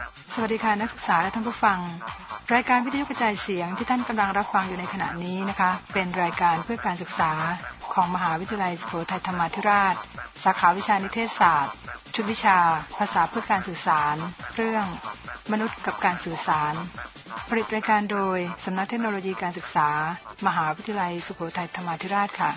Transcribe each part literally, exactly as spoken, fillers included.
สวัสดีค่ะนักศึกษาและท่านผู้ฟังรายการวิทยุกระจายเสียงที่ท่านกำลังรับฟังอยู่ในขณะนี้นะคะเป็นรายการเพื่อการศึกษาของมหาวิทยาลัยสุโขทัยธรรมาธิราชสาขาวิชานิเทศศาสตร์ชุดวิชาภาษาเพื่อการสื่อสารเรื่องมนุษย์กับการสื่อสารผลิตรายการโดยสำนักเทคโนโลยีการศึกษามหาวิทยาลัยสุโขทัยธรรมาธิราชค่ะ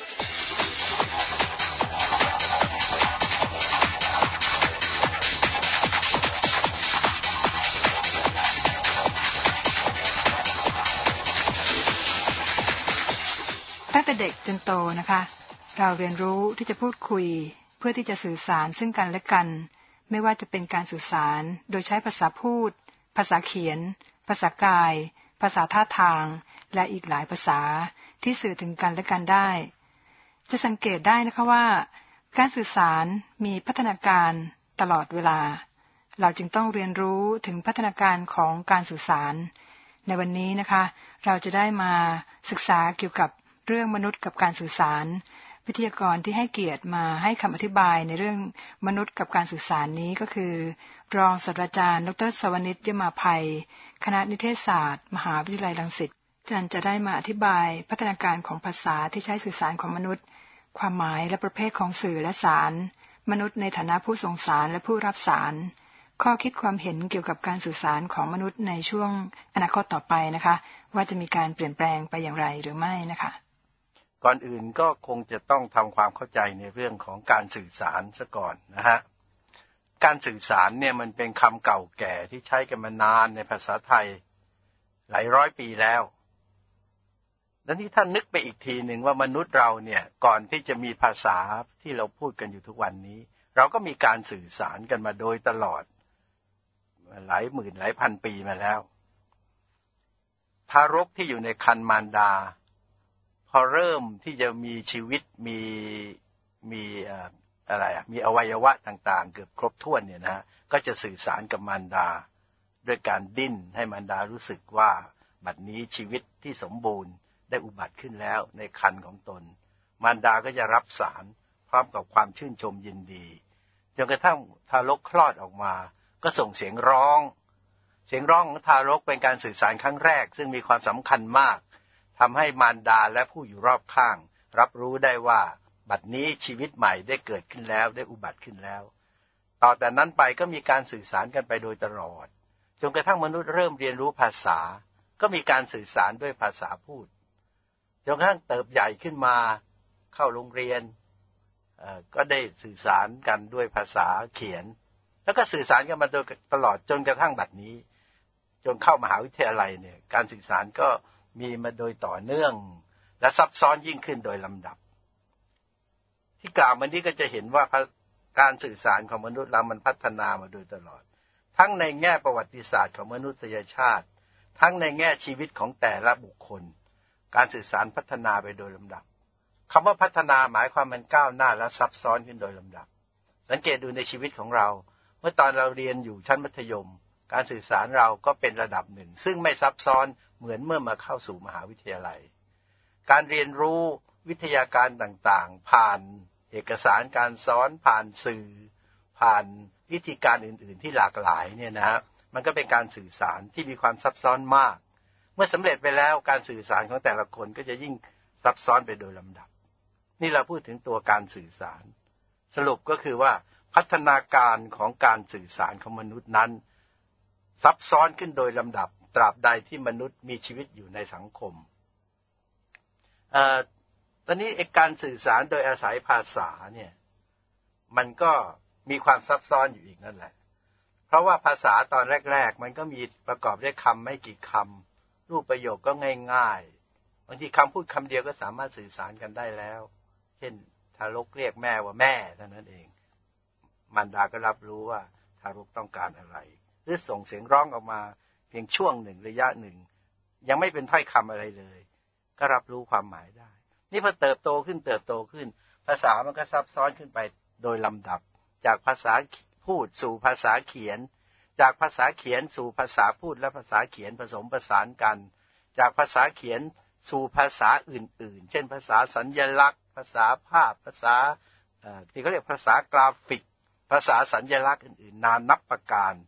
ตั้งแต่เด็กจนโตนะคะเราเรียนรู้ที่จะพูดคุยเพื่อที่จะสื่อสารซึ่งกันและกันไม่ว่าจะเป็นการสื่อสารโดยใช้ภาษาพูดภาษาเขียนภาษากายภาษาท่าทางและอีกหลายภาษาที่สื่อถึงกันและกันได้จะสังเกตได้นะคะว่าการสื่อสารมีพัฒนาการตลอดเวลาเราจึงต้องเรียนรู้ถึงพัฒนาการของการสื่อสารในวันนี้นะคะเราจะได้มาศึกษาเกี่ยวกับเรื่องมนุษย์กับการสื่อสารวิทยากรที่ให้เกียรติมาให้คำอธิบายในเรื่องมนุษย์กับการสื่อสารนี้ก็คือรองศาสตราจารย์ดร.สวนิช ยมาภัยคณะนิเทศศาสตร์มหาวิทยาลัยรังสิตอาจารย์จะได้มาอธิบายพัฒนาการของภาษาที่ใช้สื่อสารของมนุษย์ความหมายและประเภทของสื่อและสารมนุษย์ในฐานะผู้ส่งสารและผู้รับสารข้อคิดความเห็นเกี่ยวกับการสื่อสารของมนุษย์ในช่วงอนาคตต่อไปนะคะว่าจะมีการเปลี่ยนแปลงไปอย่างไรหรือไม่นะคะก่อนอื่นก็คงจะต้องทำความเข้าใจในเรื่องของการสื่อสารซะก่อนนะฮะการสื่อสารเนี่ยมันเป็นคำเก่าแก่ที่ใช้กันมานานในภาษาไทยหลายร้อยปีแล้วแล้วนี่ท่านนึกไปอีกทีหนึ่งว่ามนุษย์เราเนี่ยก่อนที่จะมีภาษาที่เราพูดกันอยู่ทุกวันนี้เราก็มีการสื่อสารกันมาโดยตลอดหลายหมื่นหลายพันปีมาแล้วทารกที่อยู่ในครรภ์มารดาพอเริ่มที่จะมีชีวิตมีมีอะไรอ่ะมีอวัยวะต่างๆเกือบครบถ้วนเนี่ยนะฮะก็จะสื่อสารกับมารดาด้วยการดิ้นให้มารดารู้สึกว่าบัดนี้ชีวิตที่สมบูรณ์ได้อุบัติขึ้นแล้วในครรภ์ของตนมารดาก็จะรับสารพร้อมกับความชื่นชมยินดีจนกระทั่งทารกคลอดออกมาก็ส่งเสียงร้องเสียงร้องของทารกเป็นการสื่อสารครั้งแรกซึ่งมีความสำคัญมากทำให้มารดาและผู้อยู่รอบข้างรับรู้ได้ว่าบัดนี้ชีวิตใหม่ได้เกิดขึ้นแล้วได้อุบัติขึ้นแล้วต่อแต่นั้นไปก็มีการสื่อสารกันไปโดยตลอดจนกระทั่งมนุษย์เริ่มเรียนรู้ภาษาก็มีการสื่อสารด้วยภาษาพูดจนกระทั่งเติบใหญ่ขึ้นมาเข้าโรงเรียนเอ่อก็ได้สื่อสารกันด้วยภาษาเขียนแล้วก็สื่อสารกันมาโดยตลอดจนกระทั่งบัดนี้จนเข้ามหาวิทยาลัยเนี่ยการสื่อสารก็มีมาโดยต่อเนื่องและซับซ้อนยิ่งขึ้นโดยลำดับที่กล่าวมานี้ก็จะเห็นว่าการสื่อสารของมนุษย์เรามันพัฒนามาโดยตลอดทั้งในแง่ประวัติศาสตร์ของมนุษยชาติทั้งในแง่ชีวิตของแต่ละบุคคลการสื่อสารพัฒนาไปโดยลำดับคำว่าพัฒนาหมายความมันก้าวหน้าและซับซ้อนขึ้นโดยลำดับสังเกตดูในชีวิตของเราเมื่อตอนเราเรียนอยู่ชั้นมัธยมการสื่อสารเราก็เป็นระดับหนึ่งซึ่งไม่ซับซ้อนเหมือนเมื่อมาเข้าสู่มหาวิทยาลัยการเรียนรู้วิทยาการต่างๆผ่านเอกสารการสอนผ่านสื่อผ่านวิธีการอื่นๆที่หลากหลายเนี่ยนะฮะมันก็เป็นการสื่อสารที่มีความซับซ้อนมากเมื่อสำเร็จไปแล้วการสื่อสารของแต่ละคนก็จะยิ่งซับซ้อนไปโดยลำดับนี่เราพูดถึงตัวการสื่อสารสรุปก็คือว่าพัฒนาการของการสื่อสารของมนุษย์นั้นซับซ้อนขึ้นโดยลำดับตราบใดที่มนุษย์มีชีวิตอยู่ในสังคมเอ่อตอนนี้การสื่อสารโดยอาศัยภาษาเนี่ยมันก็มีความซับซ้อนอยู่อีกนั่นแหละเพราะว่าภาษาตอนแรกๆมันก็มีประกอบด้วยคำไม่กี่คำรูปประโยคก็ง่ายๆบางทีคำพูดคำเดียวก็สามารถสื่อสารกันได้แล้วเช่นทารกเรียกแม่ว่าแม่เท่านั้นเองมารดาก็รับรู้ว่าทารกต้องการอะไรหรือส่งเสียงร้องออกมาเพียงช่วงหนึ่งระยะหนึ่งยังไม่เป็นถ้อยคำอะไรเลยก็รับรู้ความหมายได้นี่พอเติบโตขึ้นเติบโตขึ้นภาษามันก็ซับซ้อนขึ้นไปโดยลำดับจากภาษาพูดสู่ภาษาเขียนจากภาษาเขียนสู่ภาษาพูดและภาษาเขียนผสมผสานกันจากภาษาเขียนสู่ภาษาอื่นๆเช่นภาษาสัญลักษณ์ภาษาภาพภาษาที่เขาเรียกภาษากราฟิกภาษาสัญลักษณ์อื่นๆนานับประการ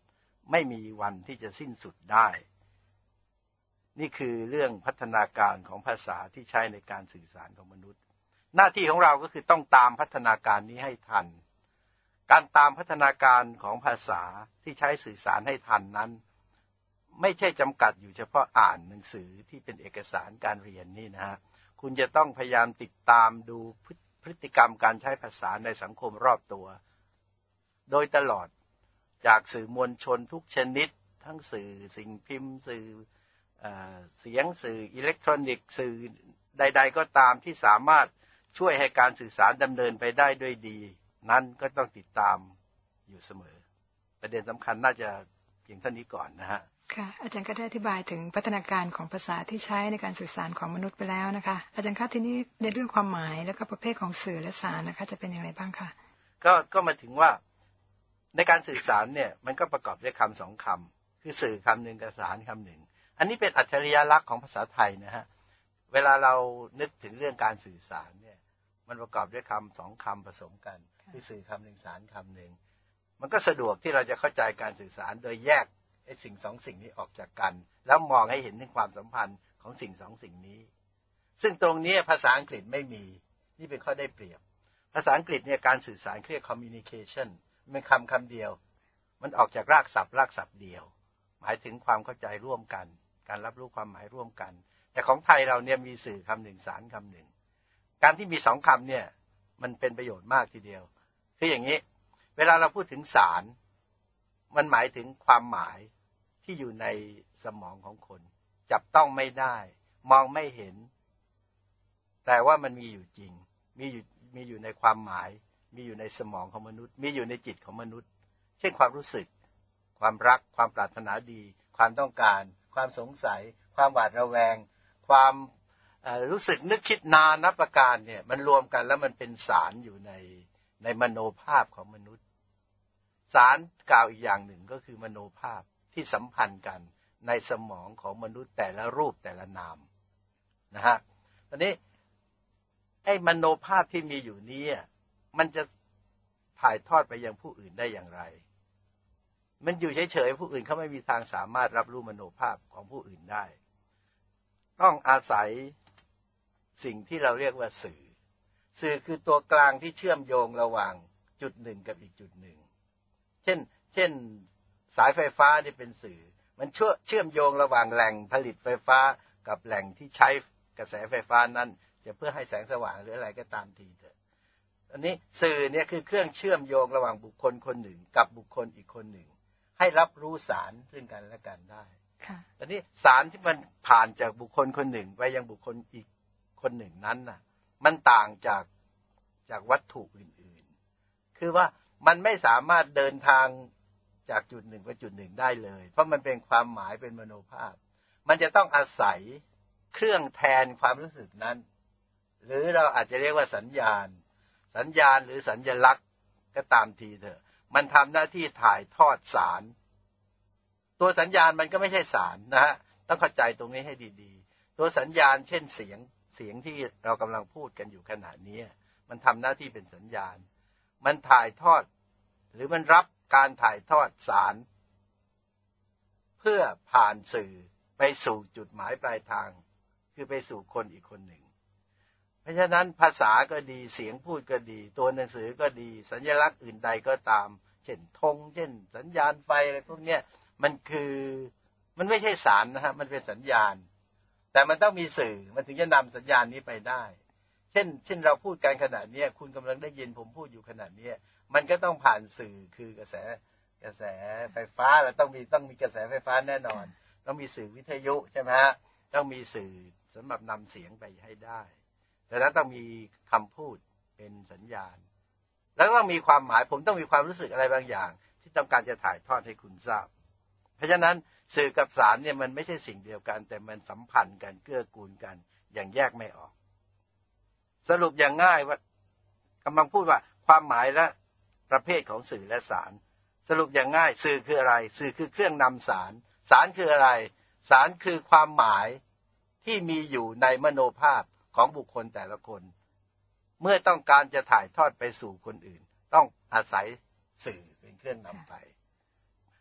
ไม่มีวันที่จะสิ้นสุดได้นี่คือเรื่องพัฒนาการของภาษาที่ใช้ในการสื่อสารของมนุษย์หน้าที่ของเราก็คือต้องตามพัฒนาการนี้ให้ทันการตามพัฒนาการของภาษาที่ใช้สื่อสารให้ทันนั้นไม่ใช่จำกัดอยู่เฉพาะอ่านหนังสือที่เป็นเอกสารการเรียนนี่นะฮะคุณจะต้องพยายามติดตามดูพฤติกรรมการใช้ภาษาในสังคมรอบตัวโดยตลอดจากสื่อมวลชนทุกชนิดทั้งสื่อสิ่งพิมพ์สื่อเสียงสื่ออิเล็กทรอนิกส์สื่อใดๆก็ตามที่สามารถช่วยให้การสื่อสารดำเนินไปได้ด้วยดีนั้นก็ต้องติดตามอยู่เสมอประเด็นสำคัญน่าจะเพียงเท่านี้ก่อนนะฮะค่ะอาจารย์ก็ได้อธิบายถึงพัฒนาการของภาษาที่ใช้ในการสื่อสารของมนุษย์ไปแล้วนะคะอาจารย์คะทีนี้ในเรื่องความหมายและก็ประเภทของสื่อและสารนะคะจะเป็นอย่างไรบ้างคะก็ก็มาถึงว่าในการสื่อสารเนี่ยมันก็ประกอบด้วยคำสองคำคือสื่อคำหนึ่งกับสารคำหนึ่งอันนี้เป็นอัจฉริยลักษณ์ของภาษาไทยนะฮะเวลาเรานึกถึงเรื่องการสื่อสารเนี่ยมันประกอบด้วยคำสองคำผสมกันคือสื่อคำหนึ่งสารคำหนึ่งมันก็สะดวกที่เราจะเข้าใจการสื่อสารโดยแยกไอ้สิ่งสองสิ่งนี้ออกจากกันแล้วมองให้เห็นถึงความสัมพันธ์ของสิ่งสองสิ่งนี้ซึ่งตรงนี้ภาษาอังกฤษไม่มีนี่เป็นข้อได้เปรียบภาษาอังกฤษเนี่ยการสื่อสารเรียก communication เป็นคำคำเดียวมันออกจากรากศัพท์รากศัพท์เดียวหมายถึงความเข้าใจร่วมกันการรับรู้ความหมายร่วมกันแต่ของไทยเราเนี่ยมีสื่อคำหนึ่งสารคำหนึ่งการที่มีสองคำเนี่ยมันเป็นประโยชน์มากทีเดียวคืออย่างนี้เวลาเราพูดถึงสารมันหมายถึงความหมายที่อยู่ในสมองของคนจับต้องไม่ได้มองไม่เห็นแต่ว่ามันมีอยู่จริงมีอยู่มีอยู่ในความหมายมีอยู่ในสมองของมนุษย์มีอยู่ในจิตของมนุษย์เช่นความรู้สึกความรักความปรารถนาดีความต้องการความสงสัยความหวาดระแวงความรู้สึกนึกคิดนานับประการเนี่ยมันรวมกันแล้วมันเป็นสารอยู่ในในมโนภาพของมนุษย์สารกล่าวอีกอย่างหนึ่งก็คือมโนภาพที่สัมพันธ์กันในสมองของมนุษย์แต่ละรูปแต่ละนามนะฮะตอนนี้ไอ้มโนภาพที่มีอยู่นี้มันจะถ่ายทอดไปยังผู้อื่นได้อย่างไรมันอยู่เฉยๆผู้อื่นเขาไม่มีทางสามารถรับรู้มโนภาพของผู้อื่นได้ต้องอาศัยสิ่งที่เราเรียกว่าสื่อสื่อคือตัวกลางที่เชื่อมโยงระหว่างจุดหนึ่งกับอีกจุดหนึ่งเช่นเช่นสายไฟฟ้าที่เป็นสื่อมันเชื่อเชื่อมโยงระหว่างแหล่งผลิตไฟฟ้ากับแหล่งที่ใช้กระแสไฟฟ้านั้นจะเพื่อให้แสงสว่างหรืออะไรก็ตามทีเถอะอันนี้สื่อเนี่ยคือเครื่องเชื่อมโยงระหว่างบุคคลคนหนึ่งกับบุคคลอีกคนหนึ่งให้รับรู้สารซึ่งกันและกันได้อันนี้สารที่มันผ่านจากบุคคลคนหนึ่งไปยังบุคคลอีกคนหนึ่งนั้นน่ะมันต่างจากจากวัตถุอื่นๆคือว่ามันไม่สามารถเดินทางจากจุดหนึ่งไปจุดหนึ่งได้เลยเพราะมันเป็นความหมายเป็นมโนภาพมันจะต้องอาศัยเครื่องแทนความรู้สึกนั้นหรือเราอาจจะเรียกว่าสัญญาณสัญญาณหรือสัญลักษณ์ก็ตามทีเถอะมันทำหน้าที่ถ่ายทอดสารตัวสัญญาณมันก็ไม่ใช่สารนะฮะต้องเข้าใจตรงนี้ให้ดีๆตัวสัญญาณเช่นเสียงเสียงที่เรากำลังพูดกันอยู่ขณะนี้มันทำหน้าที่เป็นสัญญาณมันถ่ายทอดหรือมันรับการถ่ายทอดสารเพื่อผ่านสื่อไปสู่จุดหมายปลายทางคือไปสู่คนอีกคนหนึ่งเพราะฉะนั้นภาษาก็ดีเสียงพูดก็ดีตัวหนังสือก็ดีสัญลักษณ์อื่นใดก็ตามเช่นธงเช่นสัญญาณไฟอะไรพวกเนี้ยมันคือมันไม่ใช่สารนะฮะมันเป็นสัญญาณแต่มันต้องมีสื่อมันถึงจะนำสัญญาณนี้ไปได้เช่นเช่นเราพูดกันขณะนี้คุณกำลังได้ยินผมพูดอยู่ขณะนี้มันก็ต้องผ่านสื่อคือกระแสกระแสไฟฟ้าแล้วต้องมีต้องมีกระแสไฟฟ้าแน่นอนต้องมีสื่อวิทยุใช่ไหมฮะต้องมีสื่อสำหรับนำเสียงไปให้ได้แต่แล้วต้องมีคำพูดเป็นสัญญาณแล้วต้องมีความหมายผมต้องมีความรู้สึกอะไรบางอย่างที่ต้องการจะถ่ายทอดให้คุณทราบเพราะฉะนั้นสื่อกับสารเนี่ยมันไม่ใช่สิ่งเดียวกันแต่มันสัมพันธ์กันเกื้อกูลกันอย่างแยกไม่ออกสรุปอย่างง่ายว่ากำลังพูดว่าความหมายและประเภทของสื่อและสารสรุปอย่างง่ายสื่อคืออะไรสื่อคือเครื่องนำสารสารคืออะไรสารคือความหมายที่มีอยู่ในมโนภาพของบุคคลแต่ละคนเมื่อต้องการจะถ่ายทอดไปสู่คนอื่นต้องอาศัยสื่อเป็นเครื่องนำไป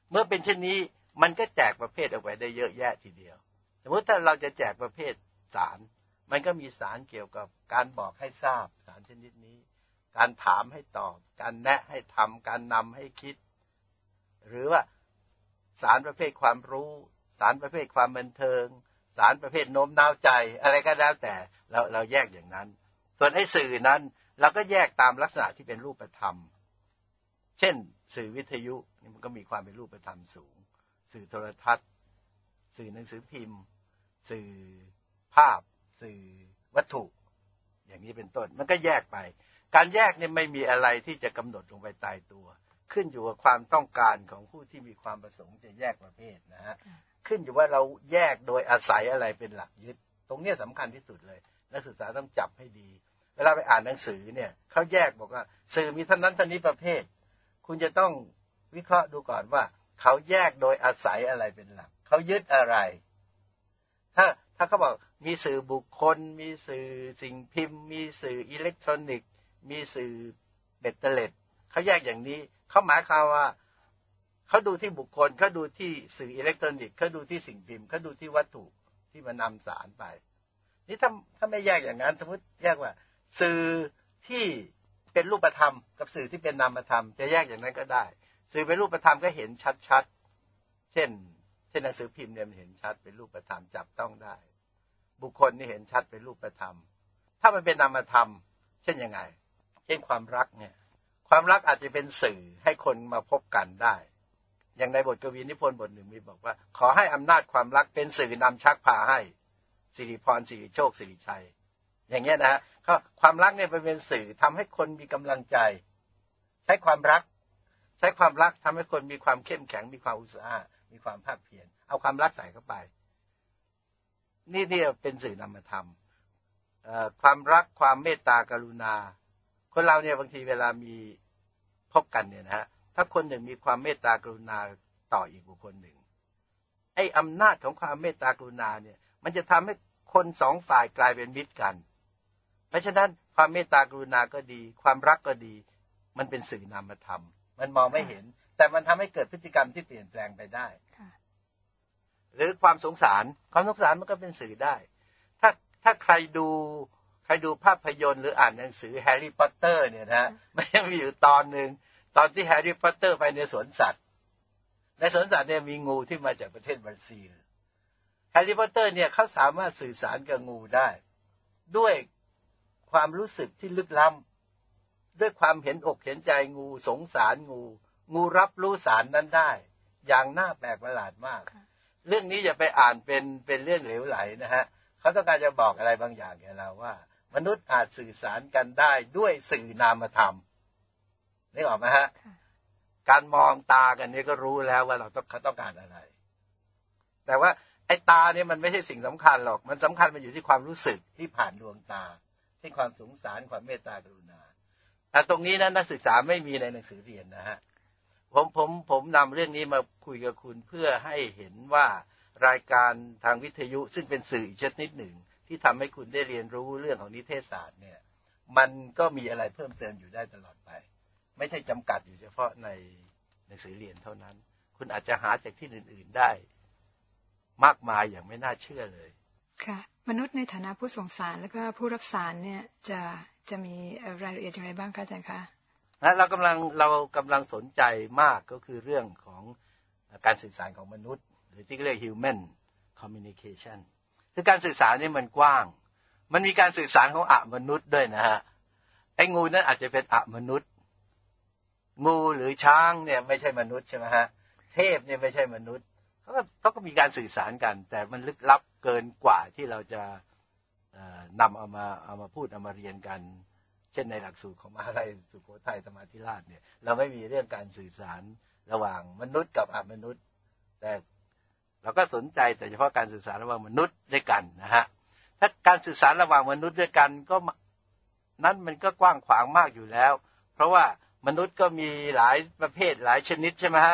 เมื่อเป็นเช่นนี้มันก็แจกประเภทออกไปได้เยอะแยะทีเดียวสมมติถ้าเราจะแจกประเภทสารมันก็มีสารเกี่ยวกับการบอกให้ทราบสารชนิดนี้การถามให้ตอบการแนะให้ทำการนำให้คิดหรือว่าสารประเภทความรู้สารประเภทความบันเทิงสารประเภทโน้มน้าวใจอะไรก็แล้วแต่เราเราแยกอย่างนั้นส่วนไอ้สื่อนั้นเราก็แยกตามลักษณะที่เป็นรูปธรรมเช่นสื่อวิทยุมันก็มีความเป็นรูปธรรมสูงสื่อโทรทัศน์สื่อหนังสือพิมพ์สื่อภาพสื่อวัตถุอย่างนี้เป็นต้นมันก็แยกไปการแยกเนี่ยไม่มีอะไรที่จะกำหนดลงไปตายตัวขึ้นอยู่กับความต้องการของผู้ที่มีความประสงค์จะแยกประเภทนะฮะขึ้นอยู่ว่าเราแยกโดยอาศัยอะไรเป็นหลักยึดตรงนี้สำคัญที่สุดเลยนักศึกษาต้องจับให้ดีเวลาไปอ่านหนังสือเนี่ยเขาแยกบอกว่าสื่อมีเท่านั้นเท่านี้ประเภทคุณจะต้องวิเคราะห์ดูก่อนว่าเขาแยกโดยอาศัยอะไรเป็นหลักเขายึดอะไรถ้าถ้าเขาบอกมีสื่อบุคคลมีสื่อสิ่งพิมพ์มีสื่ออิเล็กทรอนิกส์มีสื่อเบ็ดเตล็ดเขาแยกอย่างนี้เขาหมายความว่าเขาดูที่บุคคลเขาดูที่สื่ออิเล็กทรอนิกส์เขาดูที่สิ่งพิมพ์เขาดูที่วัตถุที่มานำสารไปนี่ถ้าถ้าไม่แยกอย่างนั้นสมมติแยกว่าสื่อที่เป็นรูปธรรมกับสื่อที่เป็นนามธรรมจะแยกอย่างนั้นก็ได้สื่อเป็นรูปธรรมก็เห็นชัดๆเช่นเช่นหนังสือพิมพ์เนี่ยมันเห็นชัดเป็นรูปธรรมจับต้องได้บุคคลนี่เห็นชัดเป็นรูปธรรมถ้ามันเป็นนามธรรมเช่นยังไงเช่นความรักเนี่ยความรักอาจจะเป็นสื่อให้คนมาพบกันได้อย่างในบทกวีนิพนธ์บทหนึ่งมีบอกว่าขอให้อำนาจความรักเป็นสื่อนำชักพาให้สิริพรสิริโชคสิริชัยอย่างเงี้ยนะฮะเขาความรักเนี่ยเป็นสื่อทำให้คนมีกำลังใจใช้ความรักใช้ความรักทำให้คนมีความเข้มแข็งมีความอุตสาหะมีความภาคเพียรเอาความรักใส่เข้าไปนี่นี่เป็นสื่อนำธรรมความรักความเมตตากรุณาคนเราเนี่ยบางทีเวลามีพบกันเนี่ยนะฮะถ้าคนหนึ่งมีความเมตตากรุณาต่ออีกบุคคลหนึ่งไอ้อำนาจของความเมตตากรุณาเนี่ยมันจะทำให้คนสองฝ่ายกลายเป็นมิตรกันเพราะฉะนั้นความเมตตากรุณาก็ดีความรักก็ดีมันเป็นสื่อนามธรรมมันมองไม่เห็นแต่มันทำให้เกิดพฤติกรรมที่เปลี่ยนแปลงไปได้หรือความสงสารความสงสารมันก็เป็นสื่อได้ถ้าถ้าใครดูใครดูภาพยนตร์หรืออ่านหนังสือแฮร์รี่พอตเตอร์เนี่ยนะมันยังมีอยู่ตอนหนึ่งตอนที่แฮร์รี่พอตเตอร์ไปในสวนสัตว์ในสวนสัตว์เนี่ยมีงูที่มาจากประเทศบราซิลแฮร์รี่พอตเตอร์เนี่ยเขาสามารถสื่อสารกับงูได้ด้วยความรู้สึกที่ลึกล้ำด้วยความเห็นอกเห็นใจงูสงสารงูงูรับรู้สารนั้นได้อย่างน่าแปลกประหลาดมากเรื่องนี้อย่าไปอ่านเป็นเป็นเรื่องเหลวไหลนะฮะเขาต้องการจะบอกอะไรบางอย่างแก่เราว่ามนุษย์อาจสื่อสารกันได้ด้วยสื่อนามธรรมนึกออกไหมฮะการมองตากันนี่ก็รู้แล้วว่าเราต้องเขาต้องการอะไรแต่ว่าไอ้ตาเนี่ยมันไม่ใช่สิ่งสำคัญหรอกมันสำคัญมันอยู่ที่ความรู้สึกที่ผ่านดวงตาที่ความสงสารความเมตตากรุณาแต่ตรงนี้นะนักศึกษาไม่มีในหนังสือเรียนนะฮะผมผมผมนำเรื่องนี้มาคุยกับคุณเพื่อให้เห็นว่ารายการทางวิทยุซึ่งเป็นสื่ออีกชนิดหนึ่งที่ทำให้คุณได้เรียนรู้เรื่องของนิเทศศาสตร์เนี่ยมันก็มีอะไรเพิ่มเติมอยู่ได้ตลอดไปไม่ใช่จำกัดอยู่เฉพาะในหนังสือเรียนเท่านั้นคุณอาจจะหาจากที่อื่นๆได้มากมายอย่างไม่น่าเชื่อเลยค่ะมนุษย์ในฐานะผู้ส่งสารแล้วก็ผู้รับสารเนี่ยจะจะมีรายละเอียดอย่างไรบ้างคะอาจารย์คะนะเรากำลังเรากำลังสนใจมากก็คือเรื่องของการสื่อสารของมนุษย์หรือที่เรียก human communication คือการสื่อสารนี่มันกว้างมันมีการสื่อสารของอมนุษย์ด้วยนะฮะไอ้งูนั้นอาจจะเป็นอมนุษย์งูหรือช้างเนี่ยไม่ใช่มนุษย์ใช่ไหมฮะเทพเนี่ยไม่ใช่มนุษย์เขาก็เขาก็มีการสื่อสารกันแต่มันลึกลับเกินกว่าที่เราจะนำเอามาเอามาพูดเอามาเรียนกันเช่นในหลักสูตรของมหาวิทยาลัยสุโขทัยธรรมาธิราชเนี่ยเราไม่มีเรื่องการสื่อสารระหว่างมนุษย์กับอมนุษย์แต่เราก็สนใจแต่เฉพาะการสื่อสารระหว่างมนุษย์ด้วยกันนะฮะถ้าการสื่อสารระหว่างมนุษย์ด้วยกันก็นั้นมันก็กว้างขวางมากอยู่แล้วเพราะว่ามนุษย์ก็มีหลายประเภทหลายชนิดใช่ไหมฮะ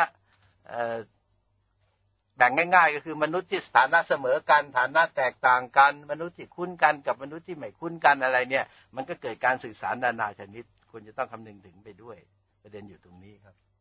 แบ่งง่ายๆก็คือมนุษย์ที่ฐานะเสมอกันฐานะแตกต่างกันมนุษย์ที่คุ้นกันกับมนุษย์ที่ไม่คุ้นกันอะไรเนี่ยมันก็เกิดการสื่อสารนานาชนิดควรจะต้องคำนึงถึงไปด้วยประเด็นอยู่ตรงนี้ครับอ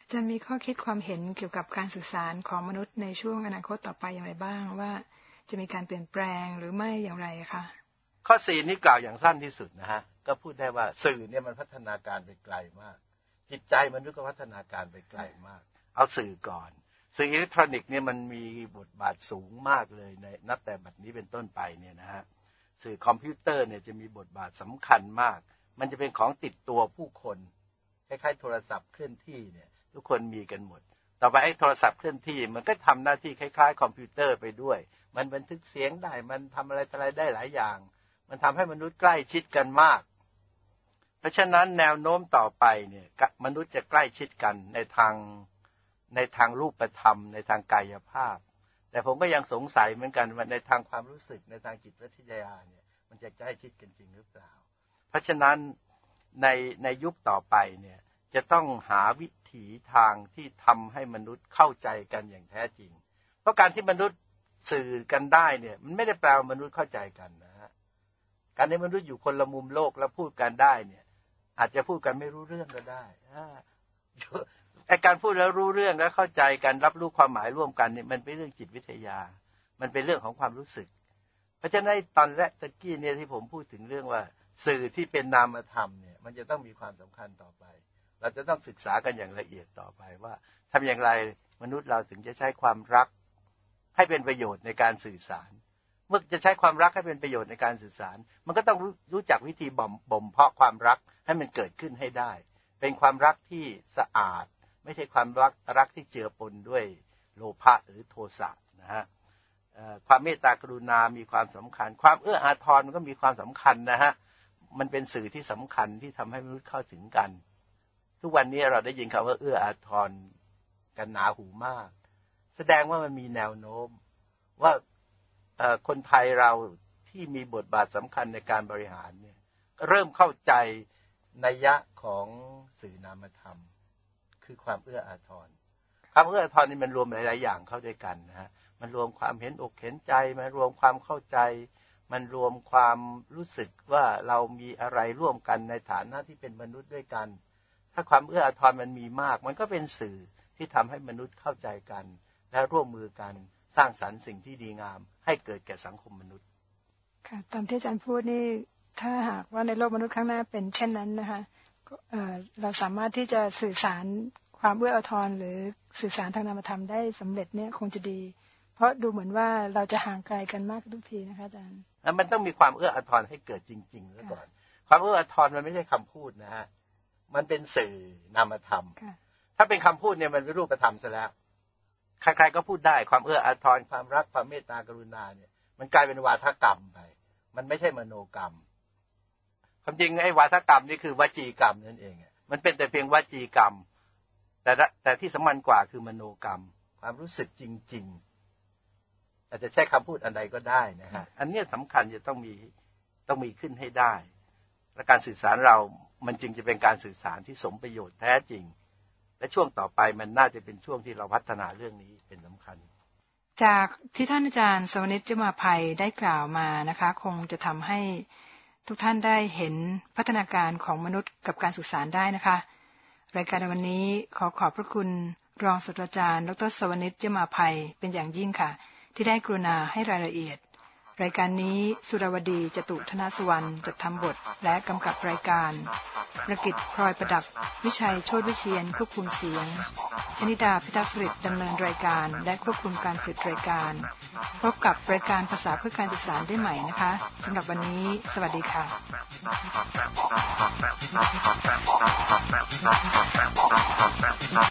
จะมีข้อคิดความเห็นเกี่ยวกับการสื่อสารของมนุษย์ในช่วงอนาคตต่อไปอย่างไรบ้างว่าจะมีการเปลี่ยนแปลงหรือไม่อย่างไรคะข้อสี่นี้กล่าวอย่างสั้นที่สุดนะฮะก็พูดได้ว่าสื่อเนี่ยมันพัฒนาการไปไกลมากจิตใจมนุษย์ก็พัฒนาการไปไกลมากเอาสื่อก่อนสื่ออิเล็กทรอนิกส์เนี่ยมันมีบทบาทสูงมากเลยในนับแต่บัดนี้เป็นต้นไปเนี่ยนะฮะสื่อคอมพิวเตอร์เนี่ยจะมีบทบาทสำคัญมากมันจะเป็นของติดตัวผู้คนคล้ายๆโทรศัพท์เคลื่อนที่เนี่ยทุกคนมีกันหมดต่อไปไอ้โทรศัพท์เคลื่อนที่มันก็ทำหน้าที่คล้ายๆคอมพิวเตอร์ไปด้วยมันบันทึกเสียงได้มันทำอะไรอะไรได้หลายอย่างมันทำให้มนุษย์ใกล้ชิดกันมากเพราะฉะนั้นแนวโน้มต่อไปเนี่ยมนุษย์จะใกล้ชิดกันในทางในทางรูปธรรมในทางกายภาพแต่ผมก็ยังสงสัยเหมือนกันว่าในทางความรู้สึกในทางจิตวิทยาเนี่ยมันจะใกล้ชิดกันจริงหรือเปล่าเพราะฉะนั้นในในยุคต่อไปเนี่ยจะต้องหาวิถีทางที่ทำให้มนุษย์เข้าใจกันอย่างแท้จริงเพราะการที่มนุษย์สื่อกันได้เนี่ยมันไม่ได้แปลว่ามนุษย์เข้าใจกันนะฮะการที่มนุษย์อยู่คนละมุมโลกแล้วพูดกันได้เนี่ยอาจจะพูดกันไม่รู้เรื่องก็ได้ไอ้การพูดแล้วรู้เรื่องแล้วเข้าใจกันรับรู้ความหมายร่วมกันเนี่ยมันเป็นเรื่องจิตวิทยามันเป็นเรื่องของความรู้สึกเพราะฉะนั้นตอนแรกตะกี้เนี่ยที่ผมพูดถึงเรื่องว่าสื่อที่เป็นนามธรรมเนี่ยมันจะต้องมีความสำคัญต่อไปเราจะต้องศึกษากันอย่างละเอียดต่อไปว่าทำอย่างไรมนุษย์เราถึงจะใช้ความรักให้เป็นประโยชน์ในการสื่อสารเมื่อจะใช้ความรักให้เป็นประโยชน์ในการสื่อสารมันก็ต้องรู้รู้จักวิธีบ่มบ่มเพาะความรักให้มันเกิดขึ้นให้ได้เป็นความรักที่สะอาดไม่ใช่ความรักรักที่เจือปนด้วยโลภะหรือโทสะนะฮะความเมตตากรุณามีความสำคัญความเอื้ออาทรมันก็มีความสำคัญนะฮะมันเป็นสื่อที่สำคัญที่ทำให้มนุษย์เข้าถึงกันทุกวันนี้เราได้ยินคำว่าเอื้ออาทรกันหนาหูมากแสดงว่ามันมีแนวโน้มว่าคนไทยเราที่มีบทบาทสำคัญในการบริหารเนี่ยเริ่มเข้าใจนัยยะของสื่อนามธรรมคือความเอื้ออาทรความเอื้ออาทรนี่มันรวมหลายๆอย่างเข้าด้วยกันนะฮะมันรวมความเห็นอกเห็นใจมันรวมความเข้าใจมันรวมความรู้สึกว่าเรามีอะไรร่วมกันในฐานะที่เป็นมนุษย์ด้วยกันถ้าความเอื้ออาทรมันมีมากมันก็เป็นสื่อที่ทำให้มนุษย์เข้าใจกันและร่วมมือกันสร้างสรรค์สิ่งที่ดีงามให้เกิดแก่สังคมมนุษย์ค่ะตามที่อาจารย์พูดนี่ถ้าหากว่าในโลกมนุษย์ข้างหน้าเป็นเช่นนั้นนะคะเอ่อเราสามารถที่จะสื่อสารความเอื้ออาทรหรือสื่อสารทางนามธรรมได้สำเร็จเนี่ยคงจะดีเพราะดูเหมือนว่าเราจะห่างไกลกันมากทุกทีนะคะอาจารย์มันต้องมีความเอื้ออาทรให้เกิดจริงๆแล้วก่อนความเอื้ออาทรมันไม่ใช่คำพูดนะฮะมันเป็นสื่อนามธรรมถ้าเป็นคำพูดเนี่ยมันเป็นรูปธรรมซะแล้วใครๆก็พูดได้ความเอื้ออาทรความรักความเมตตากรุณาเนี่ยมันกลายเป็นวาทกรรมไปมันไม่ใช่มโนกรรมความจริงไอ้วาทกรรมนี่คือวจีกรรมนั่นเองมันเป็นแต่เพียงวจีกรรมแต่แต่ที่สำคัญกว่าคือมโนกรรมความรู้สึกจริงๆอาจจะใช้คำพูดอันใดก็ได้นะฮะอันนี้สำคัญจะต้องมีต้องมีขึ้นให้ได้และการสื่อสารเรามันจึงจะเป็นการสื่อสารที่สมประโยชน์แท้จริงและช่วงต่อไปมันน่าจะเป็นช่วงที่เราพัฒนาเรื่องนี้เป็นสำคัญจากที่ท่านอาจารย์สวนิช จมาภัยได้กล่าวมานะคะคงจะทำให้ทุกท่านได้เห็นพัฒนาการของมนุษย์กับการสื่อสารได้นะคะรายการในวันนี้ขอขอบพระคุณรองศาสตราจารย์ดร.สวนิช จมาภัยเป็นอย่างยิ่งค่ะที่ได้กรุณาให้รายละเอียดรายการนี้สุรวดีจตุธนสุวรรณจัดทำบทและกำกับรายการประกิตพลอยประดับวิชัยโชติวิเชียรควบคุมเสียงชนิดาพิทักษ์ฤทธิ์ดำเนินรายการและควบคุมการผลิตรายการพบกับรายการภาษาเพื่อการสื่อสารได้ใหม่นะคะสำหรับวันนี้สวัสดีค่ะ